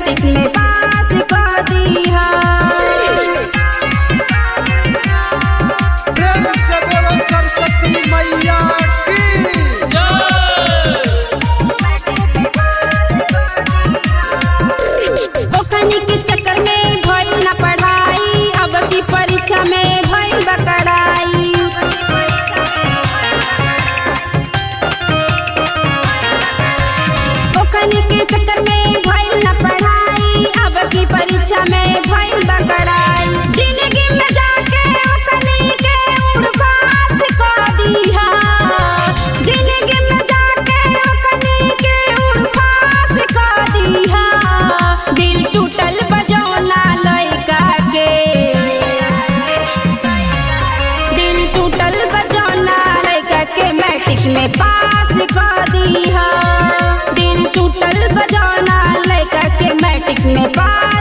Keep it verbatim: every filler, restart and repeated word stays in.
Matric में पास कर दिया। प्रेम से बोलो सरस्वती मैया की ओखनी के चक्कर में भइल न पढ़ाई, अब की परीक्षा में भइल बकराई। ओखनी के चक्कर में भइल न पढ़ाई, अब की परीक्षा में भइल बकराई। जिंदगी में जाके ओखनी के उड़ पास कर दिया। जिंदगी में जाके ओखनी के उड़ पास कर दिया। दिल टूटल बजौना लइका के, दिल टूटल बजौना लइका के मैट्रिक में पास कर दिया। दिल टूटल बजौना लइका के मैट्रिक में पास